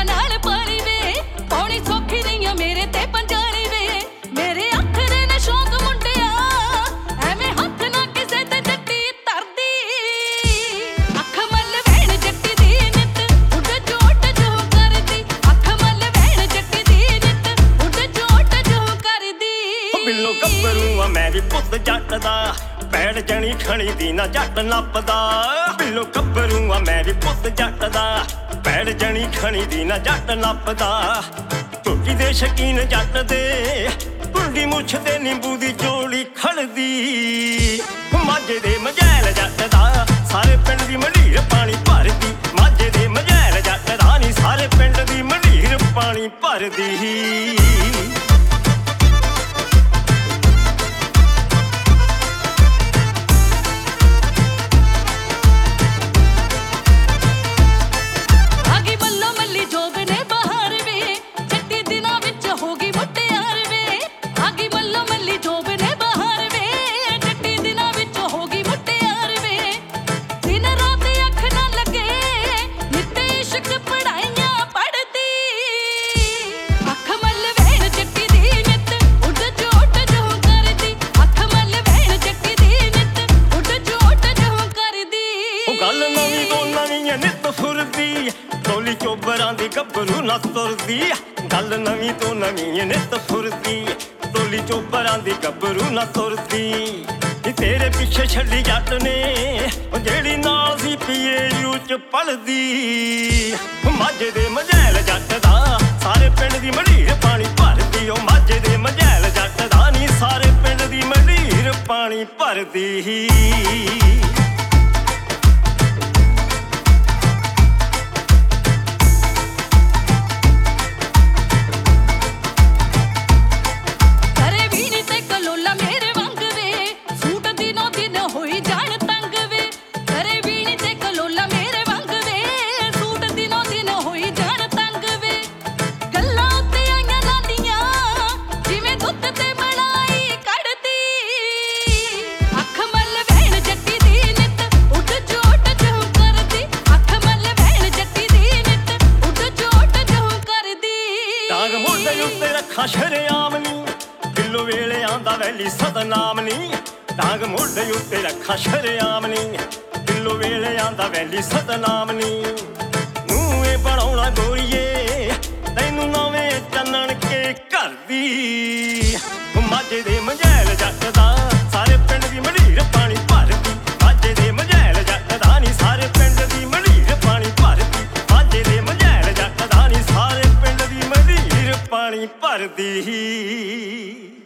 नाल पाली वे पौनी सौखी नहीं मेरे ते पंजाली वे मेरे हथ दे ने शौक मुंडिया एवें हथ ना किसे ते जट्टी तरदी अख मल वैण जट्टी दी नित उड जोट जो करदी अख मल वैण जट्टी दी नित उड जोट जो करदी बिल्लो गब्बरू आ मैं भी पुत जट दा पैड़ जनी खणी दी ना जट नपदा बिल्लो गब्बरू आ मैं भी पुत जट दा पैड़ जनी खणी दी ना जट नपदा टोटी दे शकीन जट दे टुंडी मुछ दे नींबू दी जोड़ी खड़दी माझे दे मजैल जट दा सारे पिंड दी मंढीर पानी भरदी माझे दे मजैल जट दा नी सारे पिंड दी मंढीर पानी भरदी गब्बरू ना तुरदी गल नवीं तो नवीं नित फुरदी टोली चोबरां दी गब्बरू ना तुरदी तेरे पिछे छड्डी जट ने जेड़ी नाल सी PAU च पढ़दी माझे दे मजैल जट दा सारे पिंड दी मंढीर पानी भरदी ओ माझे दे मजैल जट दा नी सारे पिंड दी मंढीर पानी भरदी शरेआम नी बिल्लो वेले आंदा वैली सतनाम नी डांग मोढे उत्ते रखा शरेआम नी बिल्लो वेले आंदा वैली सतनाम नी नूं ए बनाउणा गोरीए तैनूं नवें चन्नण के घर दी माझे दे मजैल जट दा सारे पिंड दी मंढीर पानी भरदी माझे दे मजैल जट दा नी सारे पिंड दी मंढीर पानी भरदी माझे दे मजैल जट दा नी सारे पिंड दी मंढीर पानी भरदी